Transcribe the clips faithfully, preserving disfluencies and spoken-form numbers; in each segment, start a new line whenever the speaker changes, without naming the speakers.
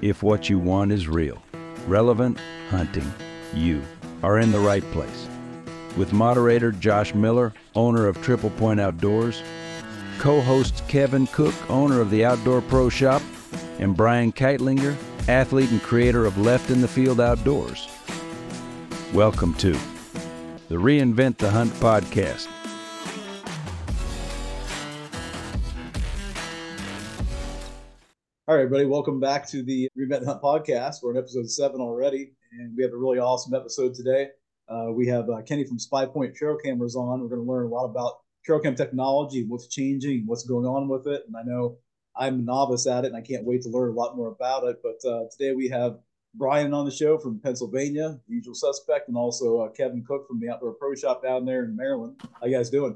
If what you want is real, relevant hunting, you are in the right place. With moderator Josh Miller, owner of Triple Point Outdoors, co-hosts Kevin Cook, owner of the Outdoor Pro Shop, and Brian Keitlinger, athlete and creator of Left in the Field Outdoors. Welcome to the Reinvent the Hunt podcast.
All right, everybody, welcome back to the Reinvent the Hunt podcast. We're on episode seven already, and we have a really awesome episode today. Uh, we have uh, Kenny from Spy Point Trail Cameras on. We're going to learn a lot about trail cam technology, what's changing, what's going on with it. And I know I'm a novice at it, and I can't wait to learn a lot more about it. But uh, today we have Brian on the show from Pennsylvania, the usual suspect, and also uh, Kevin Cook from the Outdoor Pro Shop down there in Maryland. How you guys doing?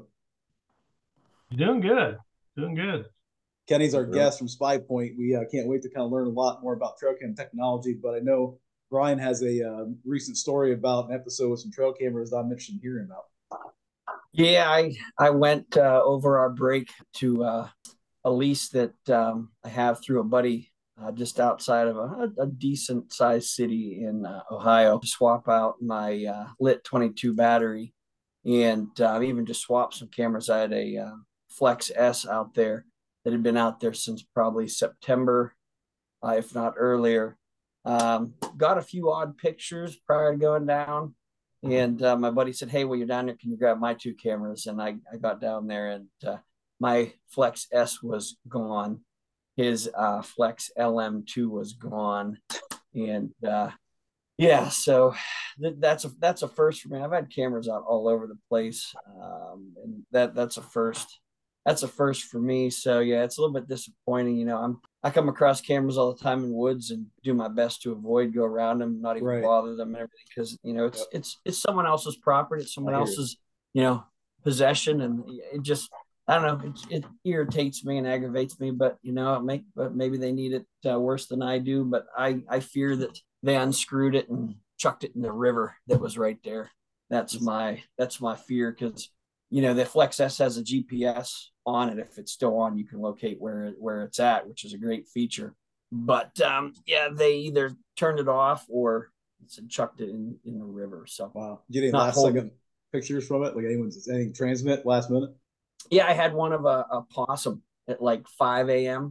Doing good. Doing good.
Kenny's our guest from Spy Point. We uh, can't wait to kind of learn a lot more about trail cam technology, but I know Brian has a uh, recent story about an episode with some trail cameras that I'm interested in hearing about.
Yeah, I I went uh, over our break to uh, a lease that um, I have through a buddy uh, just outside of a, a decent sized city in uh, Ohio to swap out my uh, lit twenty-two battery, and uh, even just swap some cameras. I had a uh, Flex S out there that had been out there since probably September, uh, if not earlier. Um, got a few odd pictures prior to going down. And uh, my buddy said, hey, well, you're down there, can you grab my two cameras? And I, I got down there, and uh, my Flex S was gone. His uh, Flex L M two was gone. And uh, yeah, so th- that's a that's a first for me. I've had cameras out all over the place, um, and that that's a first. That's a first for me. So yeah, it's a little bit disappointing. You know, I'm I come across cameras all the time in woods and do my best to avoid go around them, not even
Right.
bother them and everything, because you know it's yep. it's it's someone else's property, it's someone else's you. you know possession, and it just I don't know, it, it irritates me and aggravates me. But you know, it make but maybe they need it uh, worse than I do. But I I fear that they unscrewed it and chucked it in the river that was right there. That's my that's my fear, because you know the Flex S has a G P S on it. If it's still on, you can locate where where it's at, which is a great feature. But um, yeah, they either turned it off or chucked it in, in the river. So
wow, did you get any last holding. second pictures from it? Like anyone's anything transmit last minute?
Yeah, I had one of a, a possum at like five a.m.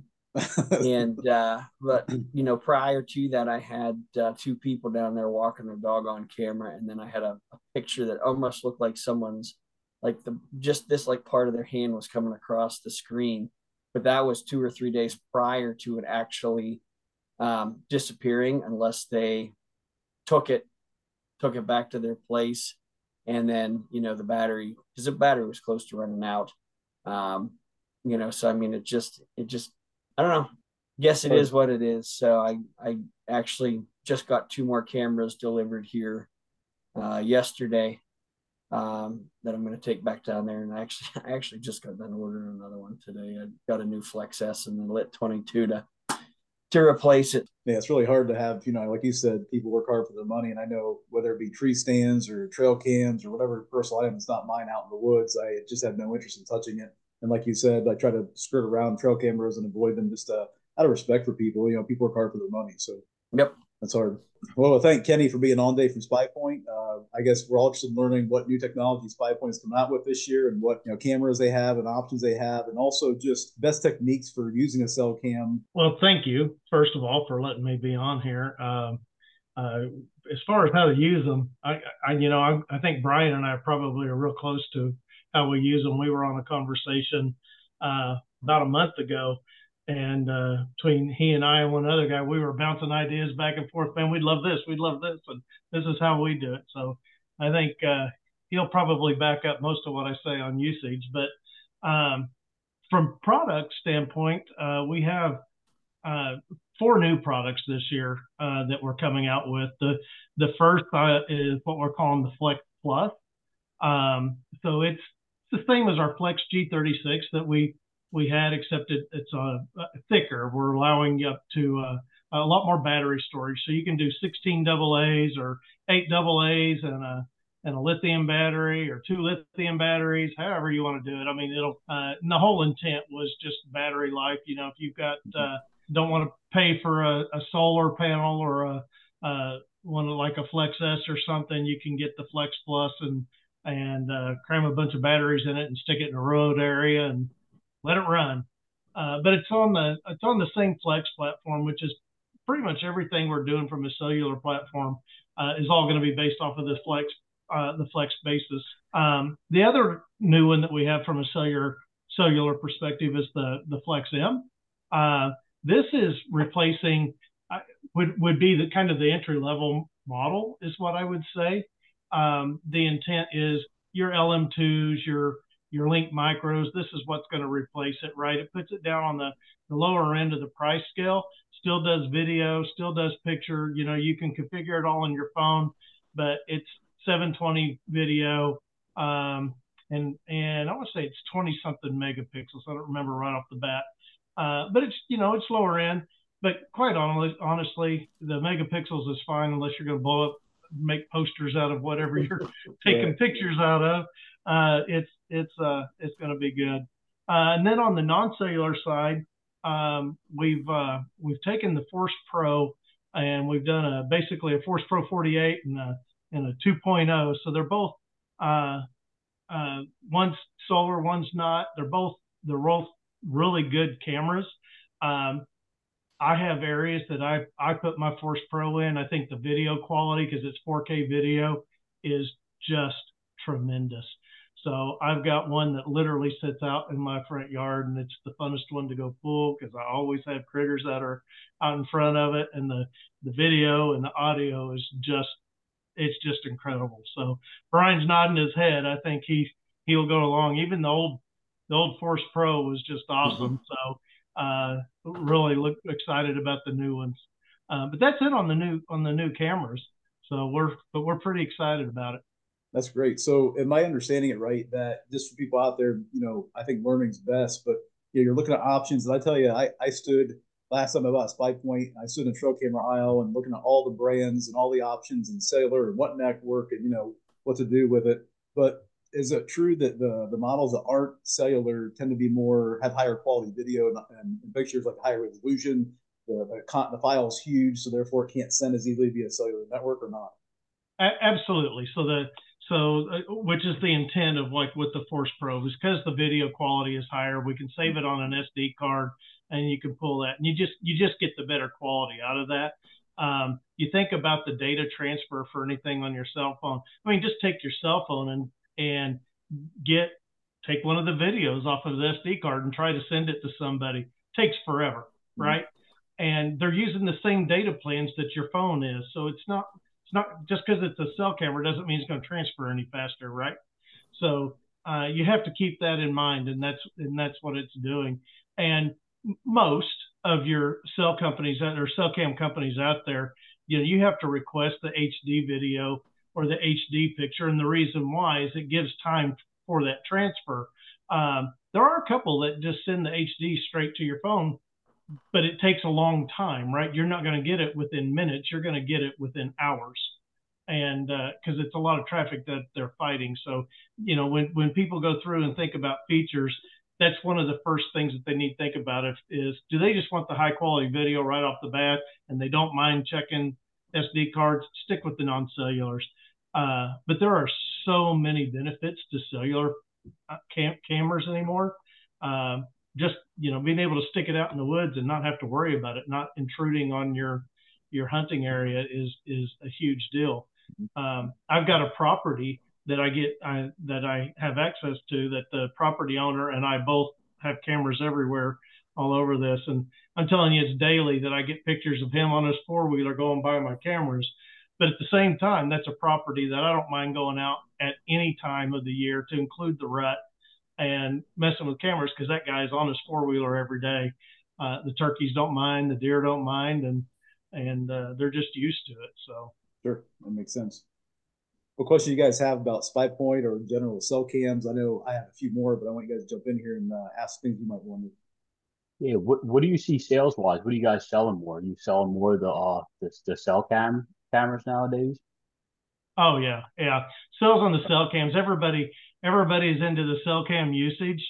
and uh, but you know, prior to that, I had uh, two people down there walking their dog on camera, and then I had a, a picture that almost looked like someone's. Like the just this like part of their hand was coming across the screen, but that was two or three days prior to it actually um, disappearing, unless they took it took it back to their place, and then you know the battery, because the battery was close to running out. Um, you know, so I mean, it just it just I don't know. Guess it is what it is. So I I actually just got two more cameras delivered here uh, yesterday. Um, that I'm going to take back down there, and I actually, I actually just got done ordering another one today. I got a new Flex S and the lit twenty-two to to replace it.
Yeah, it's really hard to have, you know, like you said, people work hard for their money, and I know whether it be tree stands or trail cams or whatever personal item is not mine out in the woods, I just have no interest in touching it. And like you said, I try to skirt around trail cameras and avoid them just uh, out of respect for people. You know, people work hard for their money, so
yep,
that's hard. Well, thank Kenny for being on today from Spy Point. Uh, I guess we're all interested in learning what new technology Spy Point's come out with this year, and what you know cameras they have and options they have, and also just best techniques for using a cell cam.
Well, thank you, first of all, for letting me be on here. Um, uh, as far as how to use them, I, I you know, I, I think Brian and I probably are real close to how we use them. We were on a conversation uh, about a month ago. And uh, between he and I and one other guy, we were bouncing ideas back and forth. Man, we'd love this, we'd love this, and this is how we do it. So I think uh, he'll probably back up most of what I say on usage. But um, from product standpoint, uh, we have uh, four new products this year uh, that we're coming out with. The the first uh, is what we're calling the Flex Plus. Um, so it's the same as our Flex G thirty-six that we we had, except it, it's uh, thicker. We're allowing up to uh, a lot more battery storage. So you can do sixteen double A's or eight double A's and a, and a lithium battery or two lithium batteries, however you want to do it. I mean, it'll, uh, and the whole intent was just battery life. You know, if you've got uh, don't want to pay for a, a solar panel or a, a one like a Flex S or something, you can get the Flex Plus and and uh, cram a bunch of batteries in it and stick it in a road area and let it run. Uh, but it's on the it's on the same Flex platform, which is pretty much everything we're doing from a cellular platform uh, is all going to be based off of this Flex uh, the Flex basis. Um, the other new one that we have from a cellular cellular perspective is the the Flex M. Uh, this is replacing uh, would would be the kind of the entry level model is what I would say. Um, the intent is your L M twos, your your Link Micros. This is what's going to replace it, right? It puts it down on the, the lower end of the price scale. Still does video, still does picture. You know, you can configure it all on your phone, but it's seven twenty video, um, and and I want to say it's twenty something megapixels. I don't remember right off the bat, uh, but it's you know it's lower end. But quite honestly, honestly, the megapixels is fine unless you're going to blow up, make posters out of whatever you're taking pictures out of. Uh, it's it's uh, it's going to be good. Uh, and then on the non-cellular side, um, we've uh, we've taken the Force Pro and we've done a basically a Force Pro forty-eight and a and a two point oh. So they're both uh, uh, one's solar, one's not. They're both they're both really good cameras. Um, I have areas that I I put my Force Pro in. I think the video quality, because it's four K video, is just tremendous. So I've got one that literally sits out in my front yard, and it's the funnest one to go pull because I always have critters that are out in front of it, and the the video and the audio is just it's just incredible. So Brian's nodding his head. I think he he'll go along. Even the old the old Force Pro was just awesome. So uh, really look excited about the new ones. Uh, but that's it on the new on the new cameras. So we're but we're pretty excited about it.
That's great. So am I understanding it right that just for people out there, you know, I think learning's best, but you know, you're looking at options. And I tell you, I, I stood last time I bought SpyPoint, I stood in the trail camera aisle and looking at all the brands and all the options and cellular and what network and, you know, what to do with it. But is it true that the the models that aren't cellular tend to be more, have higher quality video and, and, and pictures, like higher resolution? The, the, the file is huge, so therefore it can't send as easily via cellular network or not?
A- absolutely. So the So, uh, which is the intent of like with the Force Pro, is because the video quality is higher, we can save it on an S D card and you can pull that, and you just you just get the better quality out of that. Um, you think about the data transfer for anything on your cell phone. I mean, just take your cell phone and and get take one of the videos off of the S D card and try to send it to somebody. It takes forever, mm-hmm. right? And they're using the same data plans that your phone is, so it's not. It's not just because it's a cell camera doesn't mean it's going to transfer any faster, right? So uh, you have to keep that in mind, and that's and that's what it's doing. And most of your cell companies that are cell cam companies out there, you know, you have to request the H D video or the H D picture, and the reason why is it gives time for that transfer. Um, there are a couple that just send the H D straight to your phone, but it takes a long time, right? You're not going to get it within minutes. You're going to get it within hours. And because uh, it's a lot of traffic that they're fighting. So, you know, when, when people go through and think about features, that's one of the first things that they need to think about if, is, do they just want the high quality video right off the bat and they don't mind checking S D cards? Stick with the non-cellulars. Uh, but there are so many benefits to cellular cam cameras anymore. Uh, just, you know, being able to stick it out in the woods and not have to worry about it, not intruding on your, your hunting area is, is a huge deal. Um, I've got a property that I get, I, that I have access to, that the property owner and I both have cameras everywhere all over this. And I'm telling you, it's daily that I get pictures of him on his four wheeler going by my cameras. But at the same time, that's a property that I don't mind going out at any time of the year, to include the rut, and messing with cameras, because that guy's on his four wheeler every day. Uh, the turkeys don't mind, the deer don't mind, and and uh, they're just used to it. So
sure, that makes sense. What question you guys have about SpyPoint or general cell cams? I know I have a few more, but I want you guys to jump in here and uh, ask things you might wonder.
Yeah, what what do you see sales wise? What are you guys selling more? Are you selling more the uh the, the cell cam cameras nowadays?
Oh yeah, yeah. Sales on the cell cams. Everybody everybody's into the cell cam usage.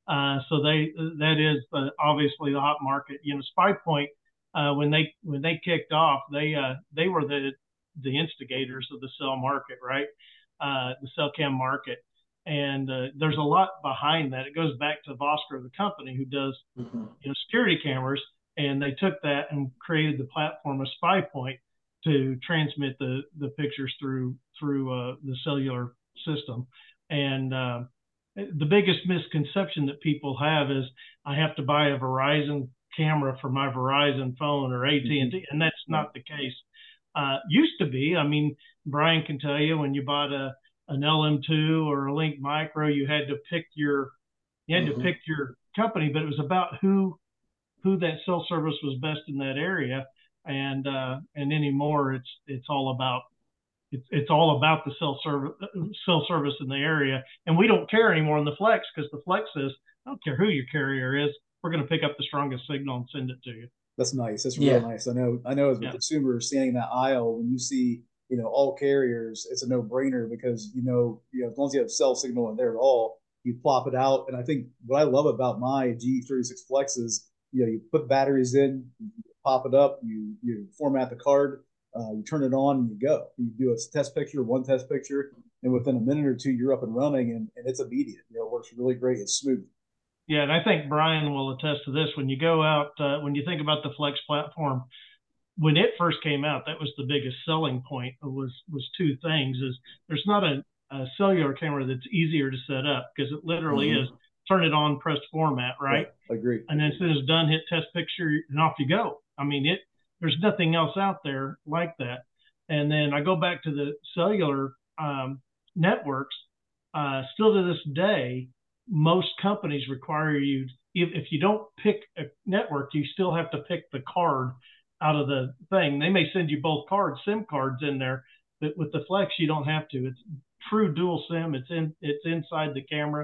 Uh, so they that is uh, obviously the hot market. You know, SpyPoint uh, when they when they kicked off, they uh, they were the the instigators of the cell market, right? Uh, the cell cam market. And uh, there's a lot behind that. It goes back to Vosker, the company who does mm-hmm. you know security cameras, and they took that and created the platform of SpyPoint to transmit the the pictures through through uh, the cellular system. And uh, the biggest misconception that people have is I have to buy a Verizon camera for my Verizon phone or A T and T, and that's not the case. Uh, used to be. I mean, Brian can tell you when you bought a an L M two or a Link Micro, you had to pick your you had mm-hmm. to pick your company, but it was about who who that cell service was best in that area. And uh, and anymore, it's it's all about it's it's all about the cell service cell service in the area. And we don't care anymore on the Flex, because the Flex says, I don't care who your carrier is, we're going to pick up the strongest signal and send it to you.
That's nice. That's real yeah. nice. I know. I know as a yeah. consumer standing in that aisle, when you see you know all carriers, it's a no brainer, because you know you know as long as you have cell signal in there at all, you plop it out. And I think what I love about my G E thirty-six Flex is you know you put batteries in, you pop it up, you you format the card, uh, you turn it on, and you go. You do a test picture, one test picture, and within a minute or two, you're up and running, and, and it's immediate. You know, it works really great. It's smooth.
Yeah, and I think Brian will attest to this. When you go out, uh, when you think about the Flex platform, when it first came out, that was the biggest selling point. Was was two things: is there's not a, a cellular camera that's easier to set up, because it literally mm-hmm. is turn it on, press format, right?
Yeah, agree.
And then as soon as it's done, hit test picture, and off you go. I mean, it there's nothing else out there like that. And then I go back to the cellular um, networks. Uh, still to this day, most companies require you, if, if you don't pick a network, you still have to pick the card out of the thing. They may send you both cards, SIM cards in there, but with the Flex, you don't have to. It's true dual SIM. It's in, it's inside the camera.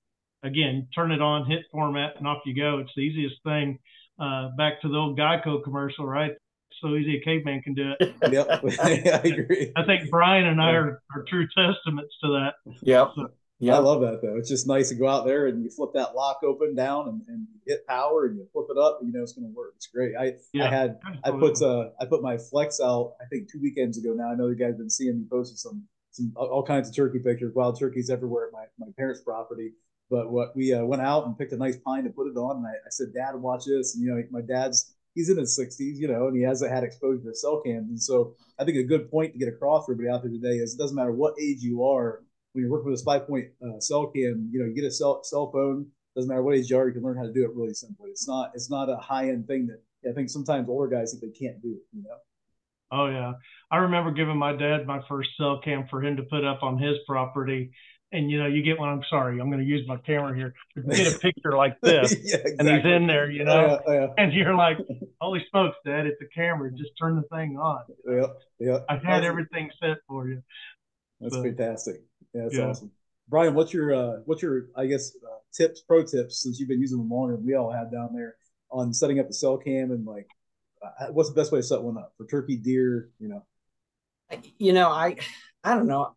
Again, turn it on, hit format, and off you go. It's the easiest thing. Uh, back to the old Geico commercial, right? So easy a caveman can do it.
Yep, I agree.
I think Brian and I are, are true testaments to that.
Yep.
So,
yeah, I love that though. It's just nice to go out there and you flip that lock open down and, and hit power and you flip it up and you know it's going to work. It's great. I yeah, I had I put uh I put my Flex out I think two weekends ago now. I know you guys have been seeing me posted some some all kinds of turkey pictures, wild turkeys everywhere at my, my parents' property. But what we uh, went out and picked a nice pine to put it on, and I, I said, Dad, watch this. And you know, my dad's he's in his sixties, you know, and he hasn't had exposure to cell cams. And so I think a good point to get across for everybody out there today is it doesn't matter what age you are. When you're working with a SpyPoint uh, cell cam, you know, you get a cell cell phone. Doesn't matter what age you are, you can learn how to do it really simply. It's not it's not a high end thing that I think sometimes older guys think they can't do it. You know.
Oh yeah, I remember giving my dad my first cell cam for him to put up on his property, and you know, you get one. I'm sorry, I'm going to use my camera here. You get a picture like this, yeah, exactly. And he's in there, you know, oh, yeah, yeah. And you're like, holy smokes, Dad, it's a camera. Just turn the thing on.
Yeah, yeah.
I've had that's, everything set for you.
That's so fantastic. Yeah, that's yeah. awesome. Brian, what's your uh, what's your I guess uh, tips, pro tips, since you've been using them longer than we all have down there on setting up the cell cam and like uh, what's the best way to set one up for turkey, deer, you know?
You know, I I don't know.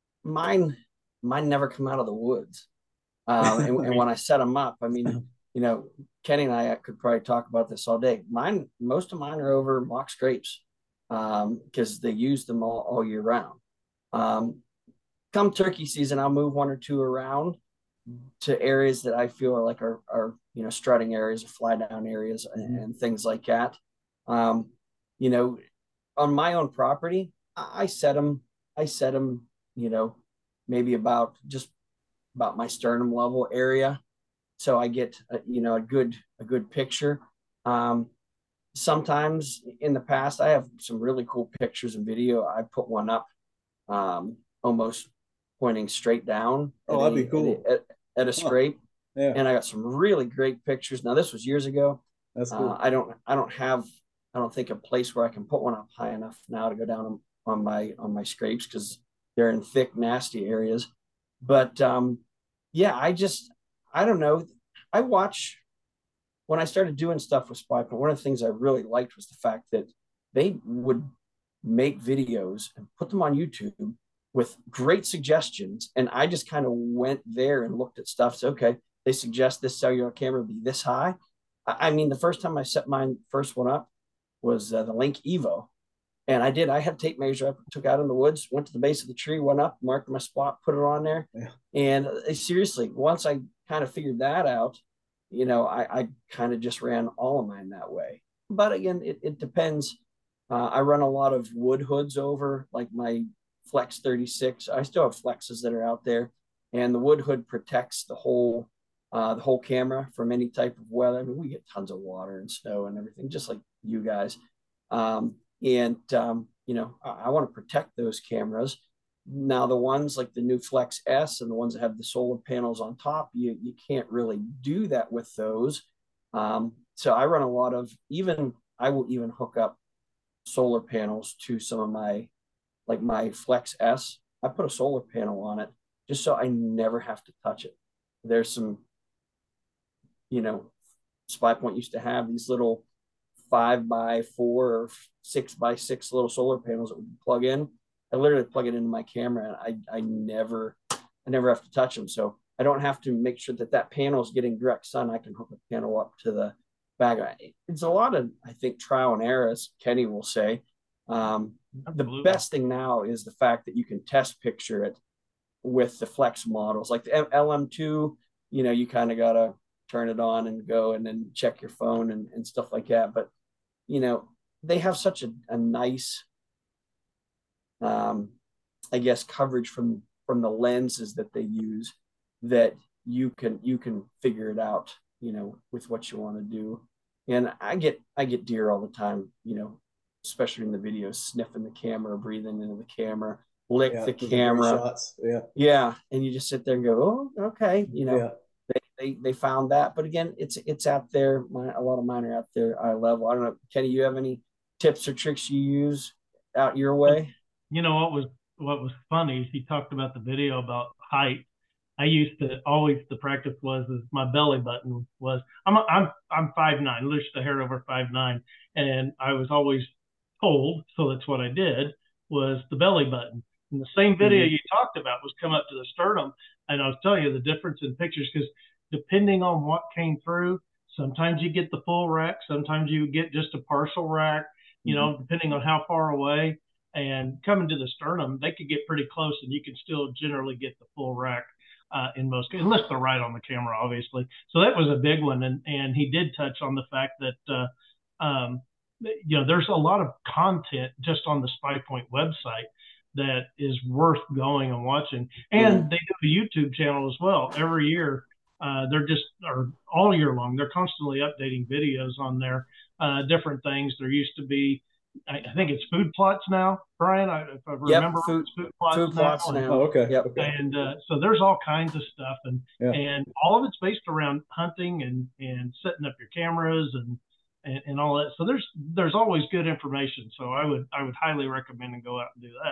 Mine mine never come out of the woods, um, and, and when I set them up, I mean, you know, Kenny and I could probably talk about this all day. Mine, most of mine are over mock scrapes because um, they use them all, all year round. Um, come turkey season, I'll move one or two around to areas that I feel are like are, are you know, strutting areas or fly down areas and, mm-hmm. and things like that. Um, you know, on my own property, I, I set them, I set them, you know, maybe about just about my sternum level area. So I get, a, you know, a good, a good picture. Um, sometimes in the past, I have some really cool pictures and video. I put one up um, almost pointing straight down.
Oh, that'd a, be cool.
At, at a scrape.
Huh. Yeah.
And I got some really great pictures. Now this was years ago.
That's cool.
Uh, I don't, I don't have, I don't think a place where I can put one up high enough now to go down on, on my, on my scrapes, because they're in thick, nasty areas. But um, yeah, I just, I don't know. I watch, when I started doing stuff with SpyPoint, one of the things I really liked was the fact that they would make videos and put them on YouTube with great suggestions. And I just kind of went there and looked at stuff. So, okay, they suggest this cellular camera be this high. I, I mean, the first time I set mine first one up was uh, the Link Evo. And I did. I had a tape measure I took out in the woods, went to the base of the tree, went up, marked my spot, put it on there. Yeah. And uh, seriously, once I kind of figured that out, you know, I, I kind of just ran all of mine that way. But again, it, it depends. Uh, I run a lot of wood hoods over, like my Flex thirty-six. I still have Flexes that are out there, and the wood hood protects the whole uh, the whole camera from any type of weather. I mean, we get tons of water and snow and everything, just like you guys. Um, And, um, you know, I, I want to protect those cameras. Now, the ones like the new Flex S and the ones that have the solar panels on top, you, you can't really do that with those. Um, so I run a lot of, even, I will even hook up solar panels to some of my, like my Flex S. I put a solar panel on it just so I never have to touch it. There's some, you know, SpyPoint used to have these little five by four or six by six little solar panels that we plug in. I literally plug it into my camera, and I I never I never have to touch them. So I don't have to make sure that that panel is getting direct sun. I can hook a panel up to the back. It's a lot of, I think, trial and error, as Kenny will say. Um, the best thing now is the fact that you can test picture it with the Flex models, like the L M two. You know, you kind of gotta turn it on and go, and then check your phone and, and stuff like that. But you know, they have such a, a nice, um, I guess, coverage from from the lenses that they use, that you can you can figure it out, you know, with what you want to do. And I get I get deer all the time, you know, especially in the videos, sniffing the camera, breathing into the camera, lick
yeah,
the camera.
Shots. Yeah,
yeah, and you just sit there and go, oh, okay, you know. Yeah. They, they found that, but again, it's it's out there. My, a lot of mine are out there eye level. I don't know, Kenny, you have any tips or tricks you use out your way?
You know what was what was funny is he talked about the video about height. I used to always the practice was is my belly button was I'm a, I'm I'm five nine, just a hair over five nine, and I was always told, so that's what I did, was the belly button. And the same video mm-hmm. you talked about was come up to the sternum, and I was telling you the difference in pictures, because depending on what came through, sometimes you get the full rack, sometimes you get just a partial rack, you mm-hmm. know, depending on how far away. And coming to the sternum, they could get pretty close, and you can still generally get the full rack uh, in most cases, unless they're right on the camera, obviously. So that was a big one. And, and he did touch on the fact that, uh, um, you know, there's a lot of content just on the SpyPoint website that is worth going and watching. And mm-hmm. they do a YouTube channel as well. Every year, uh, they're just, or all year long, they're constantly updating videos on there, uh, different things. There used to be, I, I think it's food plots now, Brian, I, if I remember,
yep, food,
food plots
food
now.
Plots now.
Oh, okay.
Yep.
okay.
And uh, so there's all kinds of stuff, and
yeah.
and all of it's based around hunting and, and setting up your cameras and, and, and all that. So there's there's always good information. So I would I would highly recommend and go out and do that.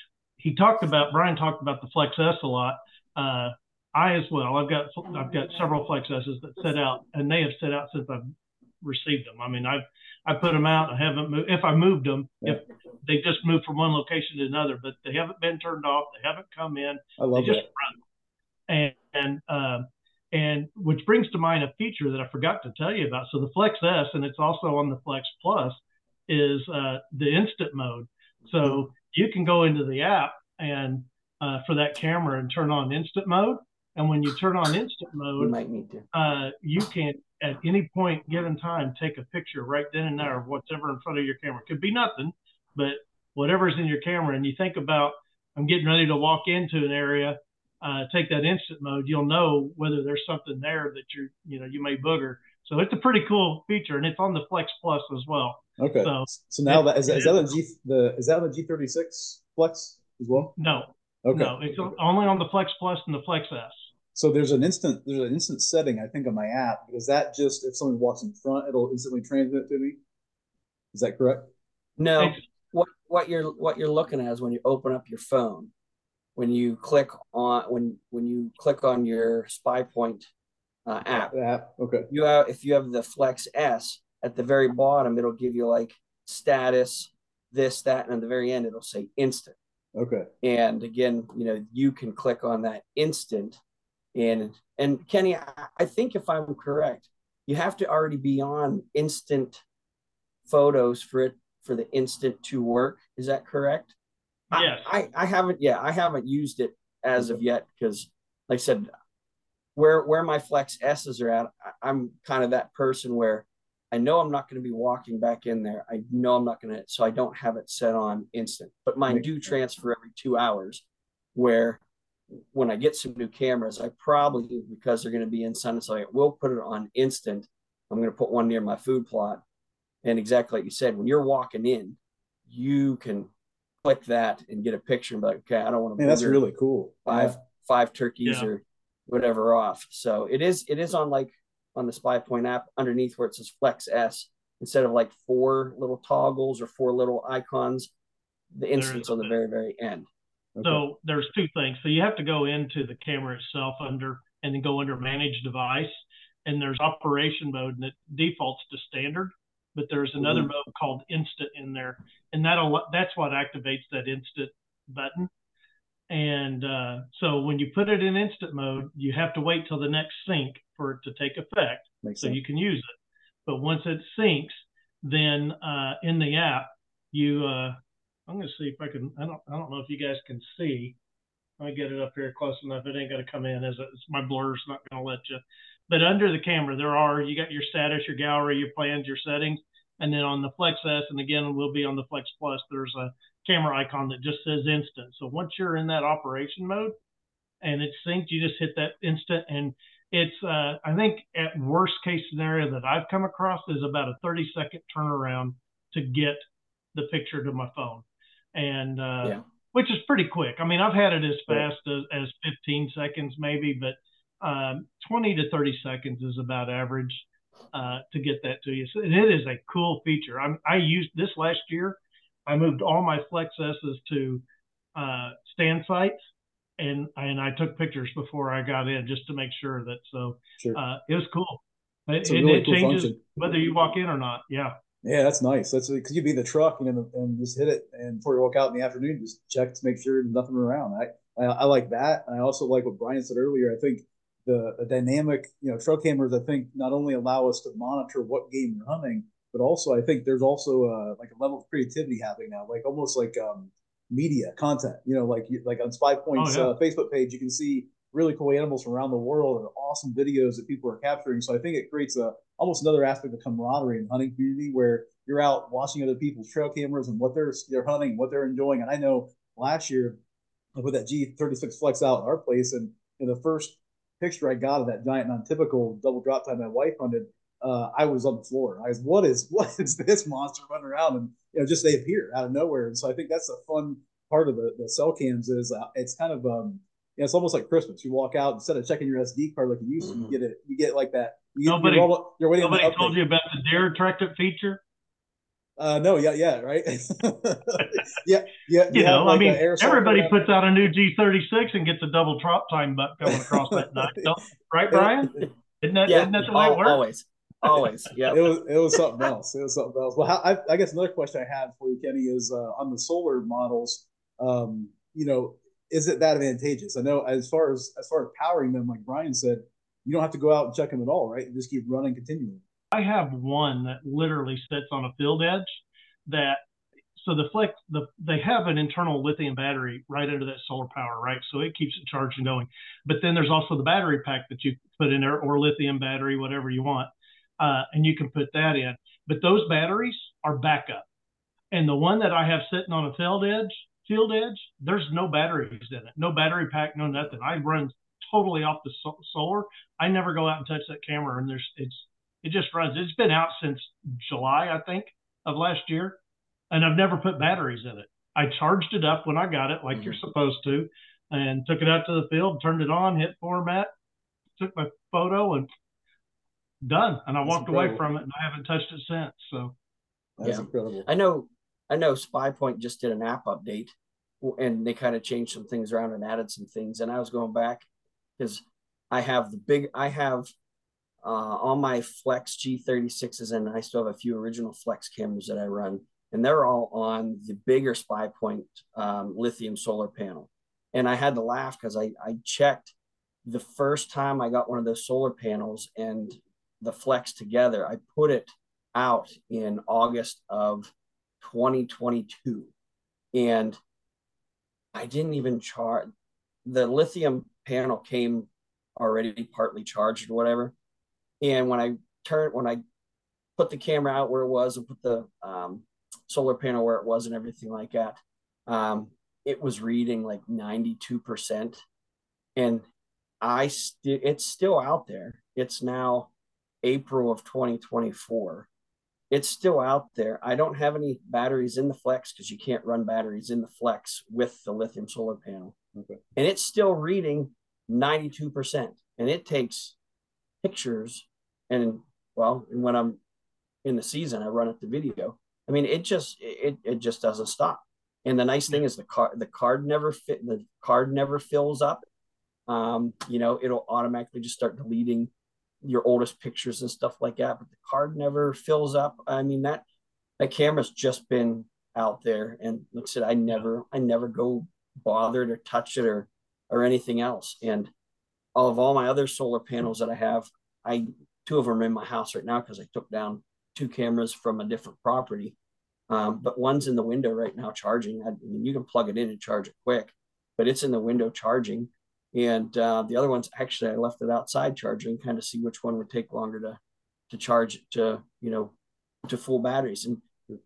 He talked about, Brian talked about the Flex S a lot. Uh, I as well. I've got I've got several Flex S's that set out, and they have set out since I've received them. I mean, I've I put them out. I haven't moved. If I moved them,
yeah.
if they just moved from one location to another, but they haven't been turned off. They haven't come in.
I love
they just
that.
run. And and uh, and which brings to mind a feature that I forgot to tell you about. So the Flex S, and it's also on the Flex Plus, is uh, the instant mode. So mm-hmm. you can go into the app and uh, for that camera and turn on instant mode. And when you turn on instant mode,
you might need to.
Uh, you can at any point given time take a picture right then and there of whatever in front of your camera. It could be nothing, but whatever's in your camera. And you think about, I'm getting ready to walk into an area, uh, take that instant mode, you'll know whether there's something there that you you know you may booger. So it's a pretty cool feature, and it's on the Flex Plus as well.
Okay. So, so now it, that is, that, is that the G the is that on the G thirty-six Flex as well?
No.
Okay.
No, it's only on the Flex Plus and the Flex S.
So there's an instant there's an instant setting, I think, on my app. Is that just if someone walks in front, it'll instantly transmit to me? Is that correct?
No. It's, what what you're what you're looking at is when you open up your phone, when you click on when when you click on your SpyPoint uh, app.
App. Okay.
You have if you have the Flex S at the very bottom, it'll give you like status, this, that, and at the very end it'll say instant.
Okay.
And again, you know, you can click on that instant And and Kenny, I, I think if I'm correct, you have to already be on instant photos for it for the instant to work. Is that correct?
Yes.
I, I, I haven't, yeah, I haven't used it as of yet because, like I said, where where my Flex S's are at, I, I'm kind of that person where I know I'm not going to be walking back in there. I know I'm not going to, so I don't have it set on instant. But mine do transfer every two hours. Where when I get some new cameras, I probably, because they're going to be in sun, so I will put it on instant. I'm going to put one near my food plot. And exactly like you said, when you're walking in, you can click that and get a picture and be like, okay, I don't want to.
Man, that's really cool.
Five
yeah.
five turkeys
yeah.
or whatever off. So it is it is on like on the SpyPoint app underneath where it says Flex S instead of like four little toggles or four little icons. The instance on the very very end.
Okay. So there's two things. So you have to go into the camera itself under and then go under Manage Device, and there's Operation Mode, and it defaults to Standard. But there's another mm-hmm. mode called Instant in there, and that'll that's what activates that Instant button. And uh, so when you put it in Instant mode, you have to wait till the next sync for it to take effect, Makes so sense. You can use it. But once it syncs, then uh, in the app, you uh, I'm going to see if I can. I don't I don't know if you guys can see. I get it up here close enough. It ain't going to come in as it's, my blur's not going to let you. But under the camera, there are, you got your status, your gallery, your plans, your settings. And then on the Flex S, and again, we'll be on the Flex Plus, there's a camera icon that just says instant. So once you're in that operation mode and it's synced, you just hit that instant. And it's, uh, I think at worst case scenario that I've come across is about a thirty second turnaround to get the picture to my phone. And, uh, yeah. which is pretty quick. I mean, I've had it as fast as, as fifteen seconds maybe, but um, twenty to thirty seconds is about average uh, to get that to you. So it is a cool feature. I'm, I used this last year. I moved all my Flex S's to uh, stand sites, and, and I took pictures before I got in just to make sure that, so sure. uh, it was cool. It, it, really it cool changes function. Whether you walk in or not. Yeah.
Yeah, that's nice. That's because you'd be in the truck and, and just hit it, and before you walk out in the afternoon, just check to make sure there's nothing around. I, I I like that. And I also like what Brian said earlier. I think the, the dynamic, you know, trail cameras, I think not only allow us to monitor what game you're hunting, but also I think there's also uh, like a level of creativity happening now, like almost like um, media content. You know, like like on SpyPoint's oh, yeah. uh, Facebook page, you can see really cool animals from around the world and awesome videos that people are capturing. So I think it creates a almost another aspect of camaraderie in the hunting community where you're out watching other people's trail cameras and what they're they're hunting, what they're enjoying. And I know last year I put that G thirty-six Flex out at our place, and in the first picture I got of that giant non-typical double drop time my wife hunted, uh, I was on the floor. I was, what is what is this monster running around? And you know, just they appear out of nowhere. And so I think that's a fun part of the, the cell cams is uh, it's kind of um yeah, it's almost like Christmas. You walk out instead of checking your S D card like you used to, you get it. You get like that. You,
nobody
you're, all, you're waiting
nobody told you about the deer attractive feature.
Uh, no, yeah, yeah, right. yeah, yeah.
You, you know, like I mean, everybody puts out a new G thirty-six and gets a double drop time butt coming across that night, right, Brian? Isn't that,
yeah,
isn't that the way
all,
it works?
Always, always. Yeah,
it was it was something else. It was something else. Well, how, I, I guess another question I had for you, Kenny, is uh, on the solar models. Um, you know. Is it that advantageous? I know as far as as far as powering them, like Brian said, you don't have to go out and check them at all, right? You just keep running continually.
I have one that literally sits on a field edge. That so the Flex, the they have an internal lithium battery right under that solar power, right? So it keeps it charged and going. But then there's also the battery pack that you put in there, or lithium battery, whatever you want, uh, and you can put that in. But those batteries are backup, and the one that I have sitting on a field edge. Field edge, there's no batteries in it, no battery pack, no nothing. I run totally off the so solar. I never go out and touch that camera, and there's it's it just runs. It's been out since July, I think, of last year, and I've never put batteries in it. I charged it up when I got it, like mm-hmm. you're supposed to, and took it out to the field, turned it on, hit format, took my photo, and done. And I That's walked incredible. away from it, and I haven't touched it since. So
That's
yeah.
incredible.
I know. I know SpyPoint just did an app update, and they kind of changed some things around and added some things. And I was going back because I have the big, I have uh, all my Flex G thirty-sixes, and I still have a few original Flex cameras that I run, and they're all on the bigger SpyPoint um, lithium solar panel. And I had to laugh because I, I checked the first time I got one of those solar panels and the Flex together, I put it out in August of twenty twenty-two. And I didn't even charge. The lithium panel came already partly charged or whatever. And when I turned, when I put the camera out where it was and put the um, solar panel where it was and everything like that, um, it was reading like ninety-two percent. And I still, it's still out there. It's now April of twenty twenty-four. It's still out there. I don't have any batteries in the Flex because you can't run batteries in the Flex with the lithium solar panel.
Okay.
And it's still reading ninety-two percent. And it takes pictures. And well, and when I'm in the season, I run it to video. I mean, it just it it just doesn't stop. And the nice thing is the card the card never fit the card never fills up. Um, you know, it'll automatically just start deleting your oldest pictures and stuff like that, but the card never fills up. I mean, that that camera's just been out there, and like I said, I never I never go bother to touch it or or anything else. And all of all my other solar panels that I have, I two of them are in my house right now because I took down two cameras from a different property. Um, but one's in the window right now charging. I mean, you can plug it in and charge it quick, but it's in the window charging. And uh, the other one's actually, I left it outside charging, kind of see which one would take longer to to charge to, you know, to full batteries. And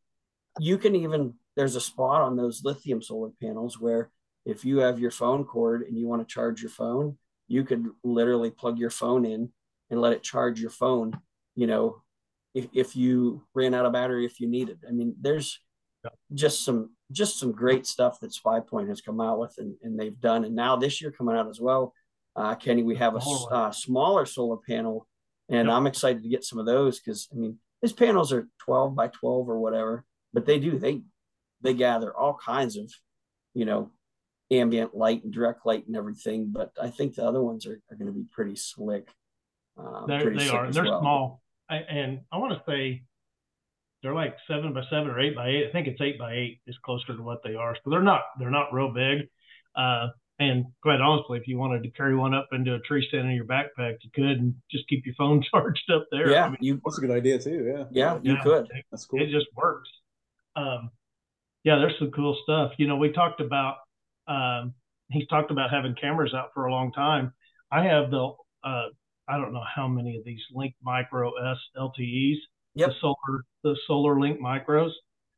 you can even, there's a spot on those lithium solar panels where if you have your phone cord and you want to charge your phone, you could literally plug your phone in and let it charge your phone, you know, if, if you ran out of battery, if you needed. I mean, there's just some just some great stuff that SpyPoint has come out with and, and they've done. And now this year coming out as well, uh, Kenny, we have a uh, smaller solar panel, and yep. I'm excited to get some of those because, I mean, these panels are twelve by twelve or whatever, but they do, they they gather all kinds of, you know, ambient light and direct light and everything. But I think the other ones are, are going to be pretty slick.
Um, pretty they are. They're well. small. I, and I want to say, they're like seven by seven or eight by eight. I think it's eight by eight is closer to what they are. So they're not they're not real big. Uh, and quite honestly, if you wanted to carry one up into a tree stand in your backpack, you could, and just keep your phone charged up there.
Yeah,
I mean, you, that's a good idea too. Yeah,
yeah, you yeah, could.
It,
that's cool.
It just works. Um, yeah, there's some cool stuff. You know, we talked about um, he's talked about having cameras out for a long time. I have the uh, I don't know how many of these Link Micro S L T Es. Yep. The solar, the solar link micros.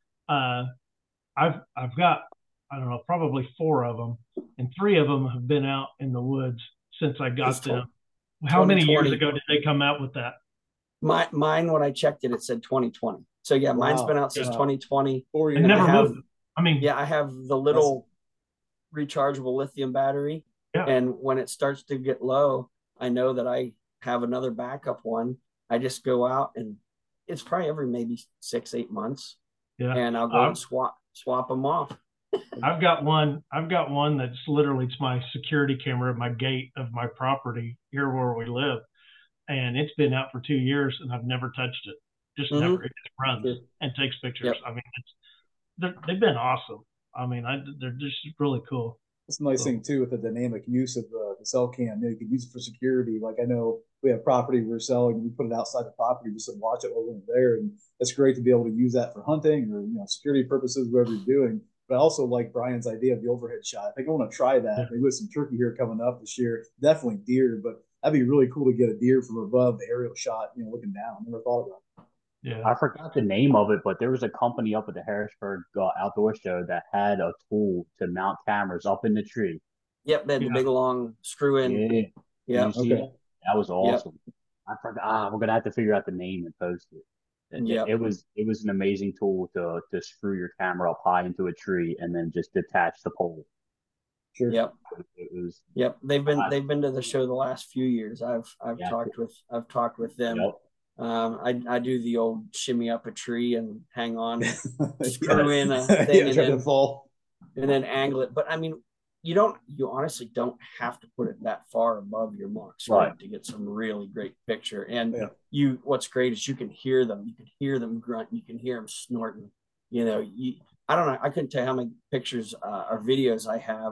Uh, I've I've got I don't know probably four of them, and three of them have been out in the woods since I got it's them. How many years ago did they come out with that?
My mine when I checked it, it said twenty twenty. So yeah, wow. Mine's been out since wow. twenty twenty.
Four years. Never
I have,
moved. I mean,
yeah, I have the little rechargeable lithium battery, yeah. And when it starts to get low, I know that I have another backup one. I just go out and it's probably every maybe six, eight months. Yeah. And I'll go um, and swap, swap them off.
I've got one, I've got one that's literally, it's my security camera at my gate of my property here where we live. And it's been out for two years and I've never touched it. Just mm-hmm. never, it just runs yeah. and takes pictures. Yep. I mean, it's, they've been awesome. I mean, I, they're just really cool.
That's a nice so. thing too with the dynamic use of the, the cell cam. You know, you can use it for security. Like I know we have property we're selling, we put it outside the property just to watch it while we're there, and it's great to be able to use that for hunting or you know security purposes, whatever you're doing. But I also like Brian's idea of the overhead shot. I think I want to try that. Yeah. Maybe with some turkey here coming up this year, definitely deer, but that'd be really cool to get a deer from above the aerial shot, you know, looking down. Never thought about it.
Yeah, I forgot the name of it, but there was a company up at the Harrisburg uh, Outdoor Show that had a tool to mount cameras up in the tree.
Yep, they had yeah. the big long screw in.
Yeah,
yeah.
Okay. That? that was awesome. Yep. I forgot. Ah, we're gonna have to figure out the name and post it. Yeah, it, it was it was an amazing tool to to screw your camera up high into a tree and then just detach the pole.
Sure. Yep.
It, it was.
Yep. They've been uh, they've been to the show the last few years. I've I've yeah. talked with I've talked with them. Yep. Um, I I do the old shimmy up a tree and hang on, screw in a thing
yeah,
and
try
then
to fall
and then angle it. But I mean, you don't you honestly don't have to put it that far above your mark right. to get some really great picture. And yeah. you, what's great is you can hear them. You can hear them grunt. You can hear them snorting. You know, you I don't know. I couldn't tell you how many pictures uh, or videos I have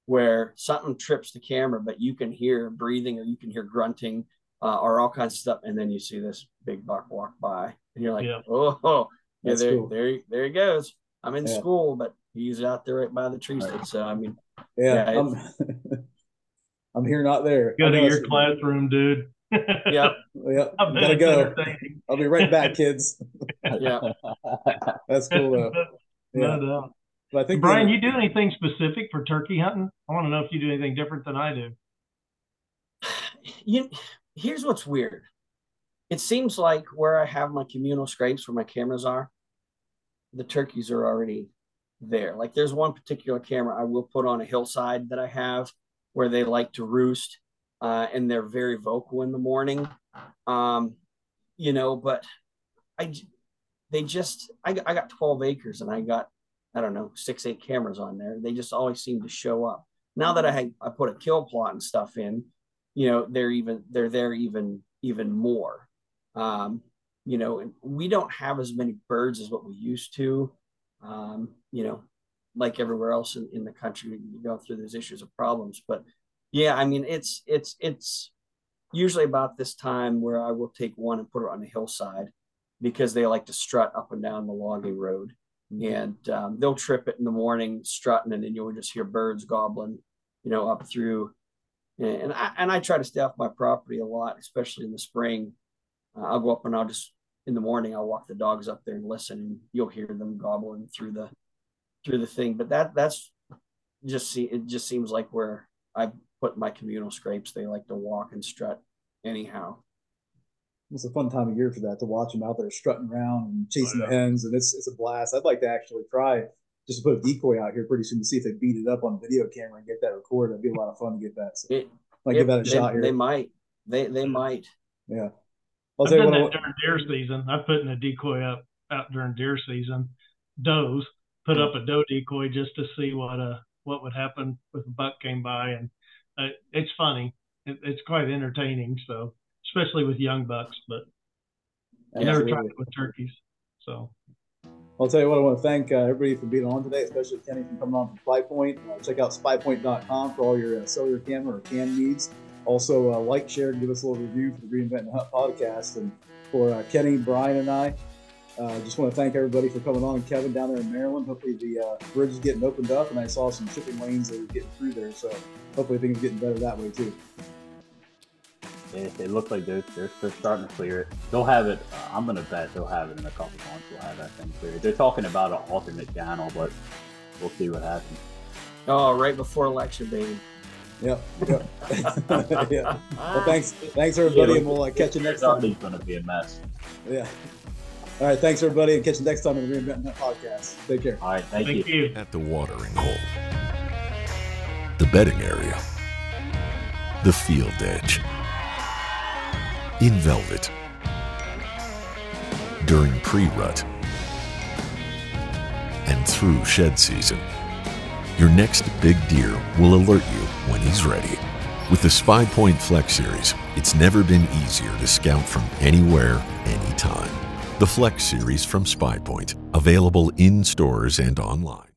where something trips the camera, but you can hear breathing or you can hear grunting uh, or all kinds of stuff. And then you see this big buck walk by and you're like, yeah. oh, yeah, there, cool. there, there he goes. I'm in yeah. school, but he's out there right by the tree stick. So, I mean,
yeah, yeah I'm, I'm here, not there.
Go to your classroom, dude.
yeah, yeah. Gotta go. I'll be right back, kids.
yeah,
that's cool though. Yeah.
No doubt.
But I think
Brian, you do anything specific for turkey hunting? I want to know if you do anything different than I do.
You, here's what's weird. It seems like where I have my communal scrapes, where my cameras are, the turkeys are already there. Like there's one particular camera I will put on a hillside that I have where they like to roost. Uh, and they're very vocal in the morning, um, you know, but I, they just, I, I got twelve acres and I got, I don't know, six, eight cameras on there. They just always seem to show up. Now that I had, I put a kill plot and stuff in, you know, they're even, they're there even, even more, um, you know, and we don't have as many birds as what we used to, um, you know, like everywhere else in, in the country, you go through those issues of problems, but yeah, I mean, it's, it's, it's usually about this time where I will take one and put it on a hillside because they like to strut up and down the logging road. And um, they'll trip it in the morning strutting, and then you'll just hear birds gobbling, you know, up through. And I, and I try to stay off my property a lot, especially in the spring. Uh, I'll go up and I'll just, in the morning, I'll walk the dogs up there and listen, and you'll hear them gobbling through the, through the thing. But that, that's just, see, it just seems like where I put my communal scrapes, they like to walk and strut anyhow.
It's a fun time of year for that, to watch them out there strutting around and chasing oh, yeah. the hens, and it's it's a blast. I'd like to actually try just to put a decoy out here pretty soon to see if they beat it up on video camera and get that recorded. It'd be a lot of fun to get that. So
it,
might give that a
they,
shot here.
They might. They they might.
Yeah.
I'll I've done that during deer season. I put in a decoy up out during deer season. Does put up a doe decoy just to see what uh what would happen if a buck came by, and uh, it's funny. It, it's quite entertaining. So. Especially with young bucks, but I never tried it with turkeys. So
I'll tell you what, I want to thank uh, everybody for being on today, especially Kenny for coming on from SpyPoint. Uh, check out spy point dot com for all your uh, cellular camera or cam needs. Also, uh, like, share, and give us a little review for the Reinvent and Hunt podcast. And for uh, Kenny, Brian, and I, uh, just want to thank everybody for coming on. And Kevin down there in Maryland, hopefully the uh, bridge is getting opened up, and I saw some shipping lanes that are getting through there. So hopefully things are getting better that way too.
It, it looks like they're, they're they're starting to clear it. They'll have it. Uh, I'm gonna bet they'll have it in a couple months. We'll have that thing cleared. They're talking about an alternate channel, but we'll see what happens.
Oh, right before election, baby.
Yep. Yep. yeah. Well, thanks, thanks everybody, yeah, and we'll uh, catch you next time.
It's gonna be a mess.
Yeah. All right. Thanks everybody, and catch you next time on the Reinvent and Hunt podcast. Take care.
All right. Thank,
thank
you.
you.
At the watering hole, the bedding area, the field edge. In velvet, during pre-rut, and through shed season, your next big deer will alert you when he's ready. With the SpyPoint Flex Series, it's never been easier to scout from anywhere, anytime. The Flex Series from SpyPoint, available in stores and online.